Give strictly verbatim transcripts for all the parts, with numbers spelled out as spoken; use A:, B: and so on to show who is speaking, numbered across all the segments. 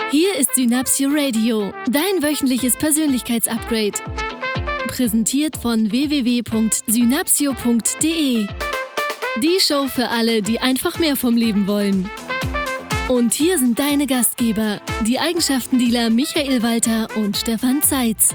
A: Hier ist Synapsio Radio, dein wöchentliches Persönlichkeitsupgrade. Präsentiert von w w w punkt synapsio punkt d e. Die Show für alle, die einfach mehr vom Leben wollen. Und hier sind deine Gastgeber, die Eigenschaftendealer Michael Walter und Stefan Zeitz.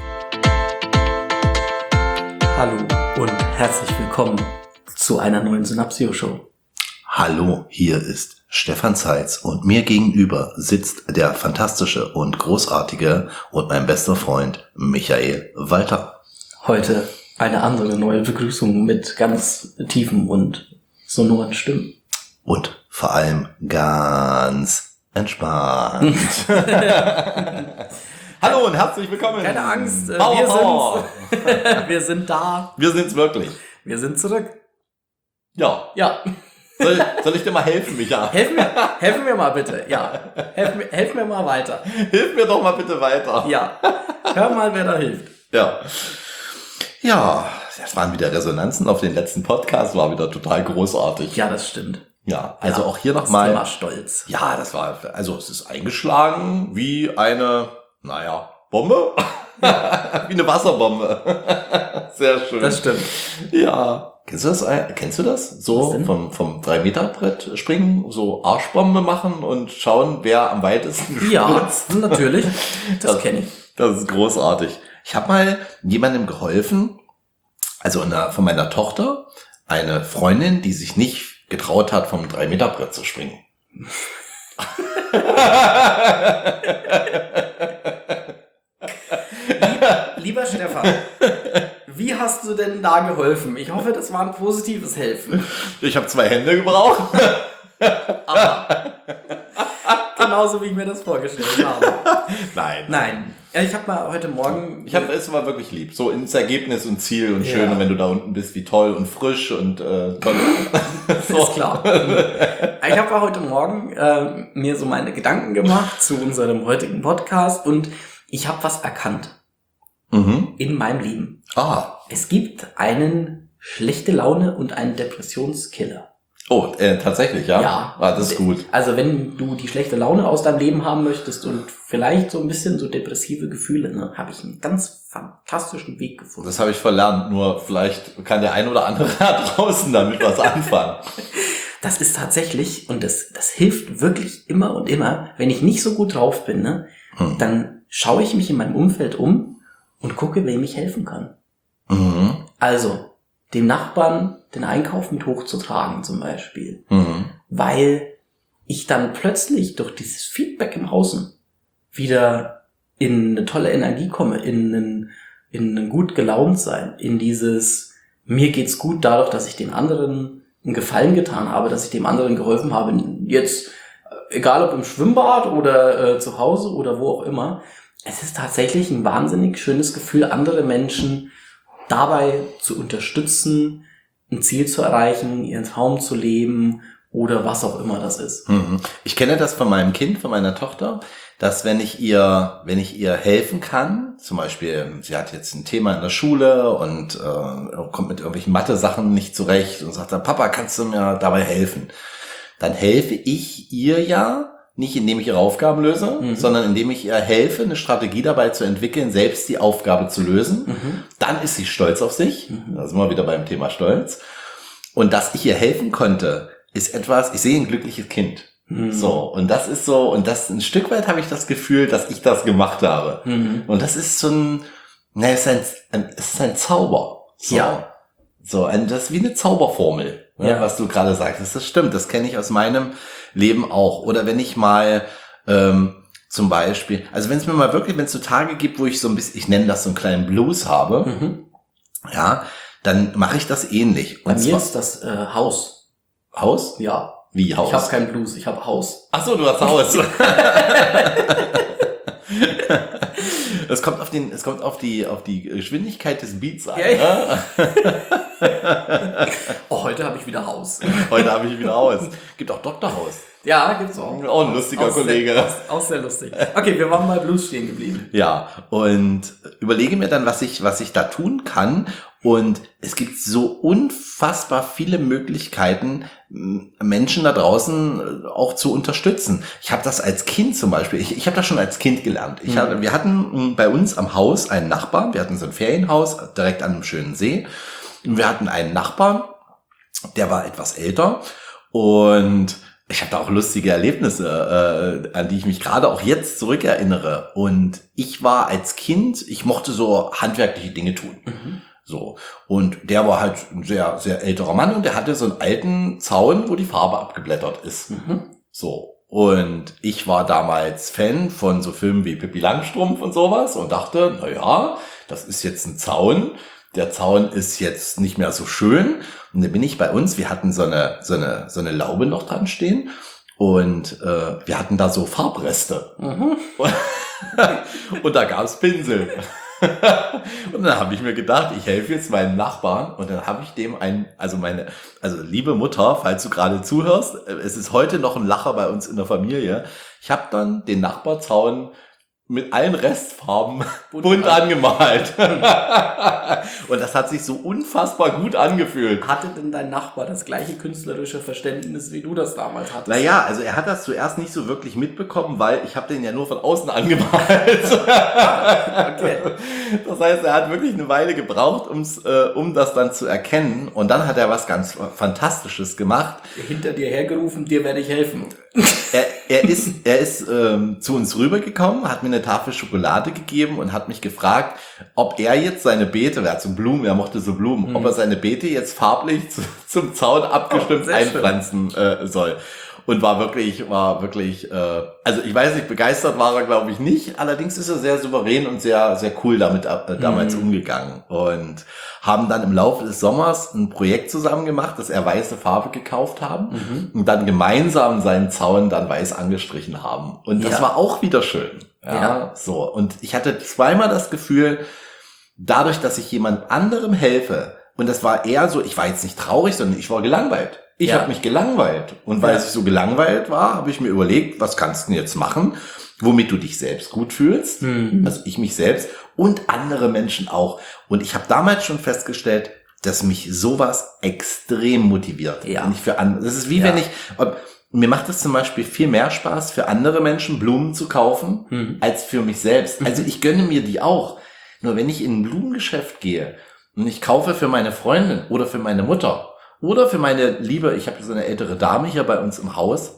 B: Hallo und herzlich willkommen zu einer neuen Synapsio-Show.
C: Hallo, hier ist Stefan Zeitz und mir gegenüber sitzt der fantastische und großartige und mein bester Freund Michael Walter.
B: Heute eine andere neue Begrüßung mit ganz tiefen und sonoren Stimmen.
C: Und vor allem ganz entspannt. Hallo und herzlich willkommen.
B: Keine Angst, äh,
C: Power,
B: wir,
C: Power.
B: Sind's. Wir sind da.
C: Wir sind's wirklich.
B: Wir sind zurück.
C: Ja.
B: Ja.
C: Soll, soll ich dir mal helfen, Micha?
B: Helf mir, helf mir mal bitte. Ja. Helf mir, helf mir mal weiter.
C: Hilf mir doch mal bitte weiter.
B: Ja. Hör mal, wer da hilft.
C: Ja. Ja, das waren wieder Resonanzen auf den letzten Podcast, war wieder total großartig.
B: Ja, das stimmt.
C: Ja, also
B: ja,
C: auch hier
B: das
C: nochmal.
B: Thema Stolz.
C: Ja, das war, also es ist eingeschlagen wie eine, naja, Bombe. Wie eine Wasserbombe. Sehr schön.
B: Das stimmt.
C: Ja. Kennst du das? Kennst du das? So vom, vom drei Meter Brett springen, so Arschbombe machen und schauen, wer am weitesten spritzt.
B: Ja, natürlich. Das, das kenne ich.
C: Das ist großartig. Ich habe mal jemandem geholfen, also einer, von meiner Tochter, eine Freundin, die sich nicht getraut hat, vom drei Meter Brett zu springen.
B: Lieber, lieber Stefan, wie hast du denn da geholfen? Ich hoffe, das war ein positives Helfen.
C: Ich habe zwei Hände gebraucht.
B: Aber genauso wie ich mir das vorgestellt habe.
C: Nein.
B: Nein. Ja, ich habe mal heute Morgen...
C: Ich habe es war wirklich lieb. So ins Ergebnis und Ziel und
B: ja.
C: schön. Und wenn du da unten bist, wie toll und frisch und äh, toll.
B: So. Ist klar. Ich habe heute Morgen äh, mir so meine Gedanken gemacht zu unserem heutigen Podcast und ich habe was erkannt.
C: Mhm.
B: In meinem Leben.
C: Ah.
B: Es gibt einen schlechte Laune und einen Depressionskiller.
C: Oh, äh, tatsächlich, ja?
B: Ja.
C: Ah, das ist gut.
B: Also wenn du die schlechte Laune aus deinem Leben haben möchtest und vielleicht so ein bisschen so depressive Gefühle, ne, habe ich einen ganz fantastischen Weg gefunden.
C: Das habe ich verlernt, nur vielleicht kann der ein oder andere da draußen damit was anfangen.
B: Das ist tatsächlich, und das, das hilft wirklich immer und immer, wenn ich nicht so gut drauf bin, ne, hm. dann schaue ich mich in meinem Umfeld um und gucke, wem ich helfen kann.
C: Mhm.
B: Also, dem Nachbarn den Einkauf mit hochzutragen zum Beispiel.
C: Mhm.
B: Weil ich dann plötzlich durch dieses Feedback im Außen wieder in eine tolle Energie komme, in einen, in einen gut gelaunt sein, in dieses, mir geht's gut dadurch, dass ich den anderen einen Gefallen getan habe, dass ich dem anderen geholfen habe, jetzt, egal ob im Schwimmbad oder äh, zu Hause oder wo auch immer. Es ist tatsächlich ein wahnsinnig schönes Gefühl, andere Menschen dabei zu unterstützen, ein Ziel zu erreichen, ihren Traum zu leben oder was auch immer das ist.
C: Ich kenne das von meinem Kind, von meiner Tochter, dass wenn ich ihr, wenn ich ihr helfen kann, zum Beispiel, sie hat jetzt ein Thema in der Schule und äh, kommt mit irgendwelchen Mathe-Sachen nicht zurecht und sagt dann, Papa, kannst du mir dabei helfen? Dann helfe ich ihr ja, nicht indem ich ihre Aufgaben löse, mhm. sondern indem ich ihr helfe, eine Strategie dabei zu entwickeln, selbst die Aufgabe zu lösen. Mhm. Dann ist sie stolz auf sich. Mhm. Da sind wir wieder beim Thema Stolz. Und dass ich ihr helfen konnte, ist etwas, ich sehe ein glückliches Kind. Mhm. So, und das ist so, und das ein Stück weit habe ich das Gefühl, dass ich das gemacht habe. Mhm. Und das ist so ein, na, es ist ein, ein, es ist ein Zauber. So.
B: Ja.
C: So, ein, das ist wie eine Zauberformel, ne,
B: ja.
C: was du gerade sagst. Das stimmt, das kenne ich aus meinem Leben auch. Oder wenn ich mal ähm, zum Beispiel, also wenn es mir mal wirklich, wenn es so Tage gibt, wo ich so ein bisschen, ich nenne das so einen kleinen Blues habe, mhm. ja, dann mache ich das ähnlich.
B: Und Bei mir ist das äh, Haus.
C: Haus?
B: Ja.
C: Wie Haus?
B: Ich habe keinen Blues, ich habe Haus.
C: Ach so, du hast Haus. Es kommt auf den, es kommt auf die, auf die Geschwindigkeit des Beats an.
B: Ja, ja. Oh, heute habe ich wieder Haus.
C: Heute habe ich wieder Haus. Gibt auch Doktor Haus.
B: Ja, gibt's auch.
C: Auch ein lustiger
B: auch
C: Kollege.
B: Sehr, auch, auch sehr lustig. Okay, wir waren bei Blues stehen geblieben.
C: Ja, und überlege mir dann, was ich, was ich da tun kann, Und es gibt so unfassbar viele Möglichkeiten, Menschen da draußen auch zu unterstützen. Ich habe das als Kind zum Beispiel, ich, ich habe das schon als Kind gelernt. Ich hab, wir hatten bei uns am Haus einen Nachbarn, wir hatten so ein Ferienhaus direkt an einem schönen See. Und wir hatten einen Nachbarn, der war etwas älter und ich habe da auch lustige Erlebnisse, äh, an die ich mich gerade auch jetzt zurückerinnere. Und ich war als Kind, ich mochte so handwerkliche Dinge tun. Mhm. So. Und der war halt ein sehr, sehr älterer Mann und der hatte so einen alten Zaun, wo die Farbe abgeblättert ist. Mhm. So. Und ich war damals Fan von so Filmen wie Pippi Langstrumpf und sowas und dachte, na ja, das ist jetzt ein Zaun. Der Zaun ist jetzt nicht mehr so schön. Und dann bin ich bei uns, wir hatten so eine, so eine, so eine Laube noch dran stehen. Und äh, wir hatten da so Farbreste. Mhm. Und da gab's Pinsel. Und dann habe ich mir gedacht, ich helfe jetzt meinem Nachbarn und dann habe ich dem ein, also meine, also liebe Mutter, falls du gerade zuhörst, es ist heute noch ein Lacher bei uns in der Familie. Ich habe dann den Nachbarzaun mit allen Restfarben bunt, bunt angemalt. Und das hat sich so unfassbar gut angefühlt.
B: Hatte denn dein Nachbar das gleiche künstlerische Verständnis, wie du das damals hattest?
C: Naja, also er hat das zuerst nicht so wirklich mitbekommen, weil ich habe den ja nur von außen angemalt. Okay. Das heißt, er hat wirklich eine Weile gebraucht, um's, äh, um das dann zu erkennen. Und dann hat er was ganz Fantastisches gemacht.
B: Hinter dir hergerufen, dir werde ich helfen.
C: Er, er ist, er ist ähm, zu uns rübergekommen, hat mir eine Tafel Schokolade gegeben und hat mich gefragt, ob er jetzt seine Beete, er hat so Blumen, er mochte so Blumen, mhm. ob er seine Beete jetzt farblich zu, zum Zaun abgestimmt oh, einpflanzen äh, soll. Und war wirklich, war wirklich, äh, also ich weiß nicht, begeistert war er, glaube ich, nicht. Allerdings ist er sehr souverän und sehr, sehr cool damit äh, damals mhm. umgegangen. Und haben dann im Laufe des Sommers ein Projekt zusammen gemacht, dass er weiße Farbe gekauft haben mhm. und dann gemeinsam seinen Zaun dann weiß angestrichen haben. Und das ja. war auch wieder schön. Ja, ja, so. Und ich hatte zweimal das Gefühl, dadurch, dass ich jemand anderem helfe, und das war eher so, ich war jetzt nicht traurig, sondern ich war gelangweilt. Ich ja. habe mich gelangweilt. Und weil ja. ich so gelangweilt war, habe ich mir überlegt, was kannst du denn jetzt machen, womit du dich selbst gut fühlst, mhm. also ich mich selbst und andere Menschen auch. Und ich habe damals schon festgestellt, dass mich sowas extrem motiviert. Ja. Und ich für andere, das ist wie ja. wenn ich, mir macht es zum Beispiel viel mehr Spaß, für andere Menschen Blumen zu kaufen, mhm. als für mich selbst. Also ich gönne mir die auch. Nur wenn ich in ein Blumengeschäft gehe und ich kaufe für meine Freundin oder für meine Mutter oder für meine Liebe, ich habe so eine ältere Dame hier bei uns im Haus,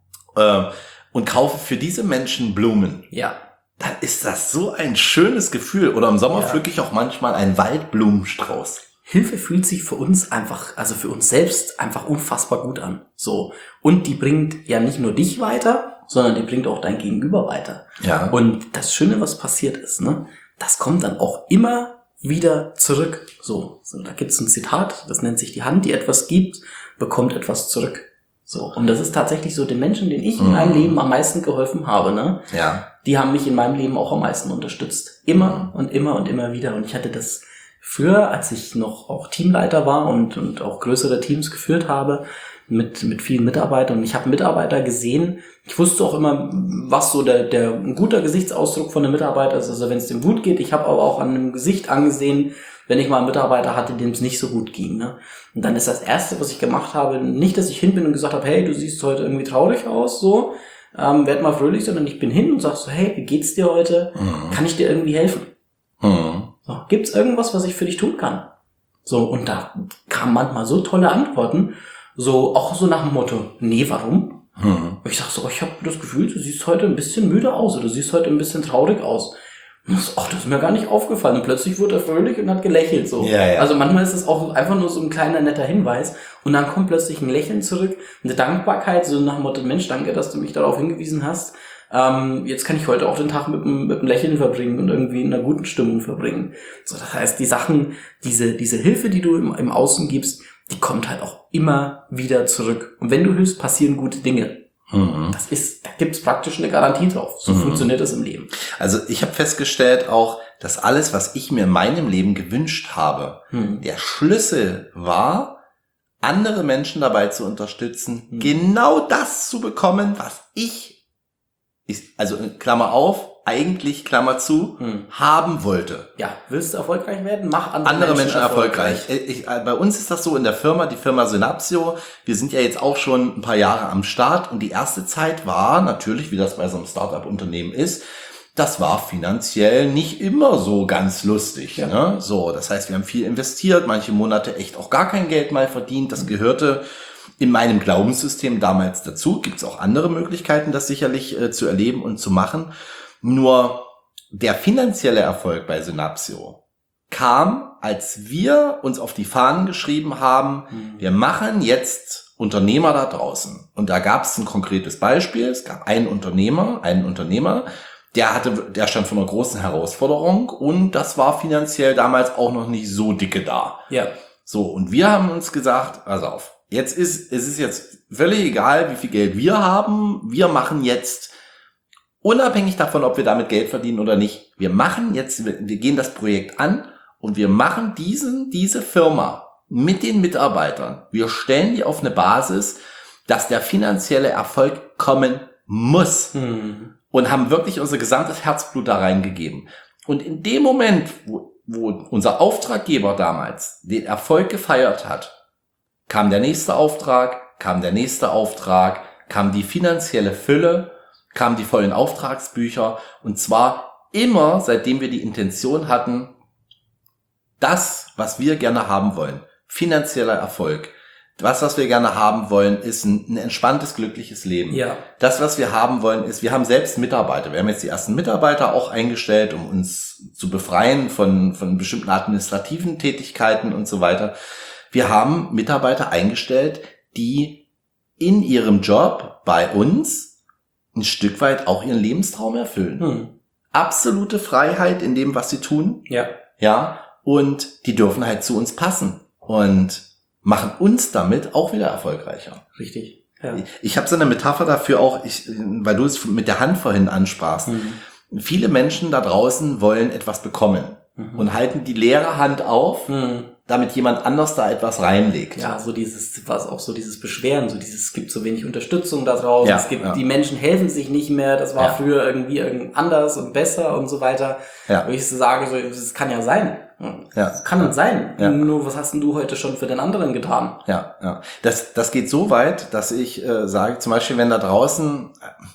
C: äh, und kaufe für diese Menschen Blumen.
B: Ja.
C: Dann ist das so ein schönes Gefühl. Oder im Sommer ja. pflücke ich auch manchmal einen Waldblumenstrauß.
B: Hilfe fühlt sich für uns einfach, also für uns selbst einfach unfassbar gut an. So. Und die bringt ja nicht nur dich weiter, sondern die bringt auch dein Gegenüber weiter.
C: Ja.
B: Und das Schöne, was passiert ist, ne, das kommt dann auch immer wieder zurück. So. So, da gibt's ein Zitat, das nennt sich: Die Hand, die etwas gibt, bekommt etwas zurück. So. Und das ist tatsächlich so, den Menschen, denen ich in meinem Leben am meisten geholfen habe, ne?
C: Ja.
B: Die haben mich in meinem Leben auch am meisten unterstützt. Immer und immer und immer wieder. Und ich hatte das früher, als ich noch auch Teamleiter war und, und auch größere Teams geführt habe, mit, mit vielen Mitarbeitern. Und ich habe Mitarbeiter gesehen. Ich wusste auch immer, was so der, der, ein guter Gesichtsausdruck von einem Mitarbeiter ist. Also wenn es dem gut geht. Ich habe aber auch an einem Gesicht angesehen, wenn ich mal einen Mitarbeiter hatte, dem es nicht so gut ging, ne? Und dann ist das Erste, was ich gemacht habe, nicht, dass ich hin bin und gesagt habe, hey, du siehst heute irgendwie traurig aus, so, ähm, werd mal fröhlich, sondern ich bin hin und sag so, hey, wie geht's dir heute? Mhm. Kann ich dir irgendwie helfen? Mhm. So, gibt's irgendwas, was ich für dich tun kann? So, und da kamen manchmal so tolle Antworten, so, auch so nach dem Motto, nee, warum? Mhm. Ich sag so, ich habe das Gefühl, du siehst heute ein bisschen müde aus, oder du siehst heute ein bisschen traurig aus. Ach, das ist mir gar nicht aufgefallen. Und plötzlich wurde er fröhlich und hat gelächelt. So.
C: Ja, ja.
B: Also manchmal ist es auch einfach nur so ein kleiner netter Hinweis. Und dann kommt plötzlich ein Lächeln zurück, eine Dankbarkeit, so nach dem Motto, Mensch, danke, dass du mich darauf hingewiesen hast. Ähm, jetzt kann ich heute auch den Tag mit einem, mit einem Lächeln verbringen und irgendwie in einer guten Stimmung verbringen. So, das heißt, die Sachen, diese, diese Hilfe, die du im, im Außen gibst, die kommt halt auch immer wieder zurück. Und wenn du hilfst, passieren gute Dinge. Mhm. Das ist, da gibt's praktisch eine Garantie drauf. So mhm. funktioniert das im Leben.
C: Also ich habe festgestellt auch, dass alles, was ich mir in meinem Leben gewünscht habe, mhm. der Schlüssel war, andere Menschen dabei zu unterstützen, mhm. genau das zu bekommen, was ich, ist, also Klammer auf, eigentlich, Klammer zu, hm. haben wollte.
B: Ja, willst du erfolgreich werden? Mach andere,
C: andere Menschen, Menschen
B: erfolgreich.
C: erfolgreich. Ich, bei uns ist das so in der Firma, die Firma Synapsio. Wir sind ja jetzt auch schon ein paar Jahre am Start und die erste Zeit war natürlich, wie das bei so einem Startup-Unternehmen ist, das war finanziell nicht immer so ganz lustig. Ja. Ne? So, das heißt, wir haben viel investiert, manche Monate echt auch gar kein Geld mal verdient. Das gehörte in meinem Glaubenssystem damals dazu. Gibt es auch andere Möglichkeiten, das sicherlich äh, zu erleben und zu machen. Nur der finanzielle Erfolg bei Synapsio kam, als wir uns auf die Fahnen geschrieben haben, mhm. wir machen jetzt Unternehmer da draußen. Und da gab es ein konkretes Beispiel. Es gab einen Unternehmer, einen Unternehmer, der hatte, der stand vor einer großen Herausforderung und das war finanziell damals auch noch nicht so dicke da.
B: Ja.
C: So, und wir haben uns gesagt, pass auf, jetzt ist, es ist jetzt völlig egal, wie viel Geld wir haben. Wir machen jetzt, unabhängig davon, ob wir damit Geld verdienen oder nicht, wir machen jetzt, wir gehen das Projekt an und wir machen diesen, diese Firma mit den Mitarbeitern. Wir stellen die auf eine Basis, dass der finanzielle Erfolg kommen muss. Hm. Und haben wirklich unser gesamtes Herzblut da reingegeben. Und in dem Moment, wo, wo unser Auftraggeber damals den Erfolg gefeiert hat, kam der nächste Auftrag, kam der nächste Auftrag, kam die finanzielle Fülle, kamen die vollen Auftragsbücher. Und zwar immer, seitdem wir die Intention hatten, das, was wir gerne haben wollen, finanzieller Erfolg. Das, was wir gerne haben wollen, ist ein, ein entspanntes, glückliches Leben.
B: Ja.
C: Das, was wir haben wollen, ist, wir haben selbst Mitarbeiter. Wir haben jetzt die ersten Mitarbeiter auch eingestellt, um uns zu befreien von, von bestimmten administrativen Tätigkeiten und so weiter. Wir haben Mitarbeiter eingestellt, die in ihrem Job bei uns ein Stück weit auch ihren Lebenstraum erfüllen. Hm. Absolute Freiheit in dem, was sie tun.
B: Ja.
C: Ja. Und die dürfen halt zu uns passen. Und machen uns damit auch wieder erfolgreicher.
B: Richtig. Ja.
C: Ich habe so eine Metapher dafür auch, ich, weil du es mit der Hand vorhin ansprachst. Mhm. Viele Menschen da draußen wollen etwas bekommen mhm. und halten die leere Hand auf, mhm. damit jemand anders da etwas reinlegt.
B: Ja, so dieses, was auch so dieses Beschweren, so dieses, es gibt so wenig Unterstützung da draußen,
C: ja,
B: es gibt,
C: ja.
B: die Menschen helfen sich nicht mehr, das war
C: ja.
B: früher irgendwie anders und besser und so weiter.
C: Ja.
B: Wo ich so sage, so, das kann ja sein.
C: Ja.
B: Das kann dann sein.
C: Ja.
B: Nur, was hast denn du heute schon für den anderen getan?
C: Ja, ja. Das, das geht so weit, dass ich äh, sage, zum Beispiel, wenn da draußen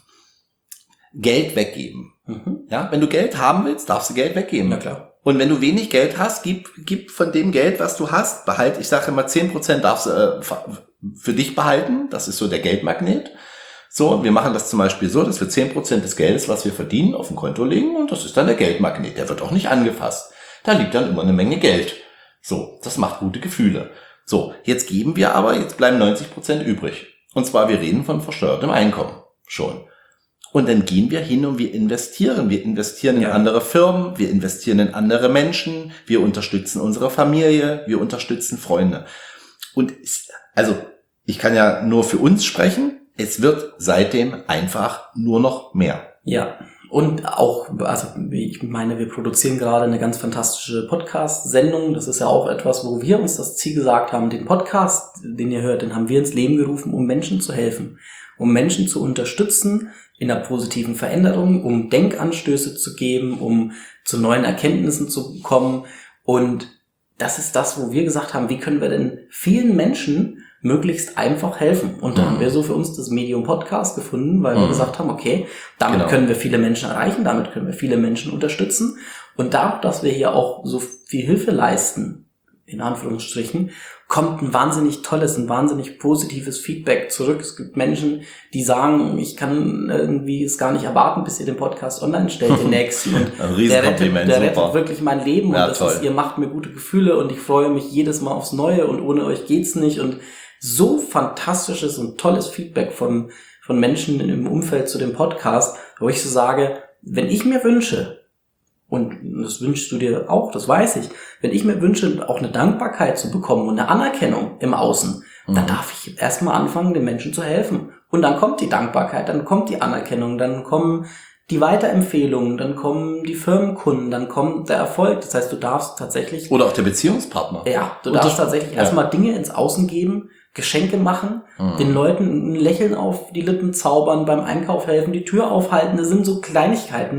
C: Geld weggeben. Mhm. Ja, wenn du Geld haben willst, darfst du Geld weggeben.
B: Na klar.
C: Und wenn du wenig Geld hast, gib, gib von dem Geld, was du hast, behalt, ich sage immer, zehn Prozent darfst du äh, für dich behalten. Das ist so der Geldmagnet. So, wir machen das zum Beispiel so, dass wir zehn Prozent des Geldes, was wir verdienen, auf ein Konto legen und das ist dann der Geldmagnet. Der wird auch nicht angefasst. Da liegt dann immer eine Menge Geld. So, das macht gute Gefühle. So, jetzt geben wir aber, jetzt bleiben neunzig Prozent übrig. Und zwar, wir reden von versteuertem Einkommen schon. Und dann gehen wir hin und wir investieren. Wir investieren in ja. andere Firmen, wir investieren in andere Menschen, wir unterstützen unsere Familie, wir unterstützen Freunde. Und es, also, ich kann ja nur für uns sprechen, es wird seitdem einfach nur noch mehr.
B: Ja. Und auch, also ich meine, wir produzieren gerade eine ganz fantastische Podcast-Sendung. Das ist ja auch etwas, wo wir uns das Ziel gesagt haben, den Podcast, den ihr hört, den haben wir ins Leben gerufen, um Menschen zu helfen, um Menschen zu unterstützen in der positiven Veränderung, um Denkanstöße zu geben, um zu neuen Erkenntnissen zu kommen. Und das ist das, wo wir gesagt haben, wie können wir denn vielen Menschen möglichst einfach helfen. Und da mhm. haben wir so für uns das Medium Podcast gefunden, weil mhm. wir gesagt haben, okay, damit genau. können wir viele Menschen erreichen, damit können wir viele Menschen unterstützen. Und dadurch, dass wir hier auch so viel Hilfe leisten, in Anführungsstrichen, kommt ein wahnsinnig tolles, ein wahnsinnig positives Feedback zurück. Es gibt Menschen, die sagen, ich kann irgendwie es gar nicht erwarten, bis ihr den Podcast online stellt, den nächsten. Und
C: ein
B: der rettet, der rettet wirklich mein Leben.
C: Ja,
B: und das
C: toll.
B: ist, ihr macht mir gute Gefühle und ich freue mich jedes Mal aufs Neue und ohne euch geht's nicht. Und so fantastisches und tolles Feedback von, von Menschen im Umfeld zu dem Podcast, wo ich so sage, wenn ich mir wünsche, und das wünschst du dir auch, das weiß ich, wenn ich mir wünsche, auch eine Dankbarkeit zu bekommen und eine Anerkennung im Außen, mhm. dann darf ich erstmal anfangen, den Menschen zu helfen. Und dann kommt die Dankbarkeit, dann kommt die Anerkennung, dann kommen die Weiterempfehlungen, dann kommen die Firmenkunden, dann kommt der Erfolg. Das heißt, du darfst tatsächlich...
C: Oder auch der Beziehungspartner.
B: Ja, du darfst tatsächlich ja. erstmal Dinge ins Außen geben, Geschenke machen, mhm. den Leuten ein Lächeln auf die Lippen zaubern, beim Einkauf helfen, die Tür aufhalten. Das sind so Kleinigkeiten.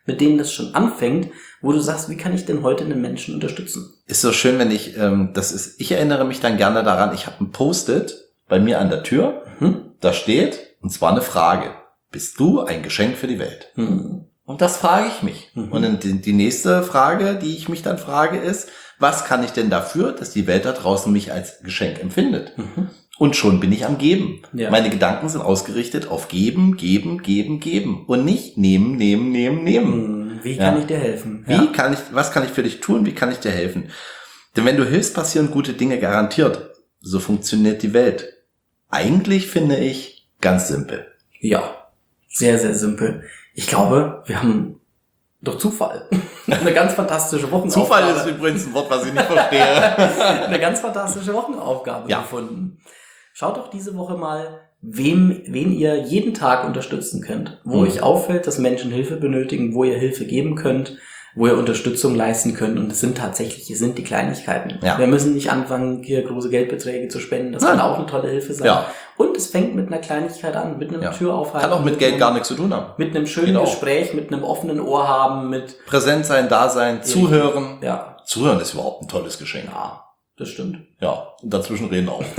B: mit denen das schon anfängt, wo du sagst, wie kann ich denn heute einen Menschen unterstützen?
C: Ist so schön, wenn ich, ähm, das ist, ich erinnere mich dann gerne daran, ich habe ein Post-it bei mir an der Tür, mhm. da steht, und zwar eine Frage: Bist du ein Geschenk für die Welt? Mhm. Und das frage ich mich. Mhm. Und dann die, die nächste Frage, die ich mich dann frage, ist, was kann ich denn dafür, dass die Welt da draußen mich als Geschenk empfindet? Mhm. Und schon bin ich am Geben. Ja. Meine Gedanken sind ausgerichtet auf Geben, Geben, Geben, Geben. Und nicht Nehmen, Nehmen, Nehmen, Nehmen.
B: Wie kann ja. ich dir helfen?
C: Wie ja. kann ich, was kann ich für dich tun? Wie kann ich dir helfen? Denn wenn du hilfst, passieren gute Dinge garantiert. So funktioniert die Welt. Eigentlich finde ich ganz simpel.
B: Ja, sehr, sehr simpel. Ich glaube, wir haben doch Zufall. Eine ganz fantastische Wochenaufgabe.
C: Zufall ist übrigens ein Wort, was ich nicht verstehe.
B: Eine ganz fantastische Wochenaufgabe ja. gefunden. Schaut doch diese Woche mal, wem, wen ihr jeden Tag unterstützen könnt. Wo mhm. euch auffällt, dass Menschen Hilfe benötigen, wo ihr Hilfe geben könnt, wo ihr Unterstützung leisten könnt. Und es sind tatsächlich, es sind die Kleinigkeiten. Ja. Wir müssen nicht anfangen, hier große Geldbeträge zu spenden. Das Nein. kann auch eine tolle Hilfe sein. Ja. Und es fängt mit einer Kleinigkeit an, mit einem ja. Türaufhalten.
C: Kann auch mit Geld einem, gar nichts zu tun haben.
B: Mit einem schönen genau. Gespräch, mit einem offenen Ohr haben, mit
C: Präsent sein, da sein, zuhören.
B: Ja.
C: Zuhören ist überhaupt ein tolles Geschenk.
B: Ja, das stimmt.
C: Ja, und dazwischen reden auch.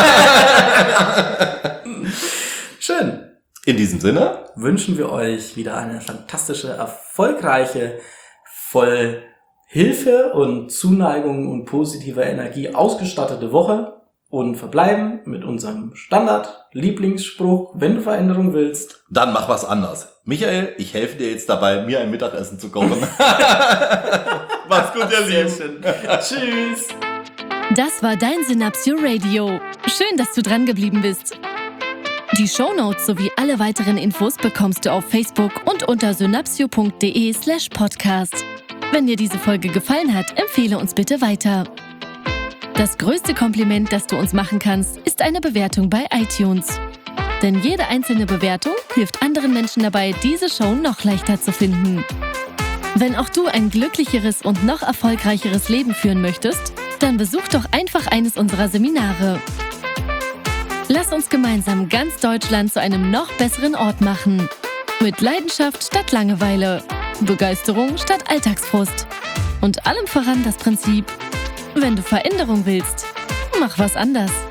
B: Schön.
C: In diesem Sinne
B: wünschen wir euch wieder eine fantastische, erfolgreiche, voll Hilfe und Zuneigung und positiver Energie ausgestattete Woche und verbleiben mit unserem Standard-Lieblingsspruch: Wenn du Veränderung willst,
C: dann mach was anders. Michael, ich helfe dir jetzt dabei, mir ein Mittagessen zu kochen. Mach's gut, ihr Lieben.
B: Tschüss.
A: Das war dein Synapsio Radio. Schön, dass du dran geblieben bist. Die Shownotes sowie alle weiteren Infos bekommst du auf Facebook und unter synapsio.de slash podcast. Wenn dir diese Folge gefallen hat, empfehle uns bitte weiter. Das größte Kompliment, das du uns machen kannst, ist eine Bewertung bei iTunes. Denn jede einzelne Bewertung hilft anderen Menschen dabei, diese Show noch leichter zu finden. Wenn auch du ein glücklicheres und noch erfolgreicheres Leben führen möchtest, dann besuch doch einfach eines unserer Seminare. Lass uns gemeinsam ganz Deutschland zu einem noch besseren Ort machen. Mit Leidenschaft statt Langeweile, Begeisterung statt Alltagsfrust und allem voran das Prinzip: Wenn du Veränderung willst, mach was anders.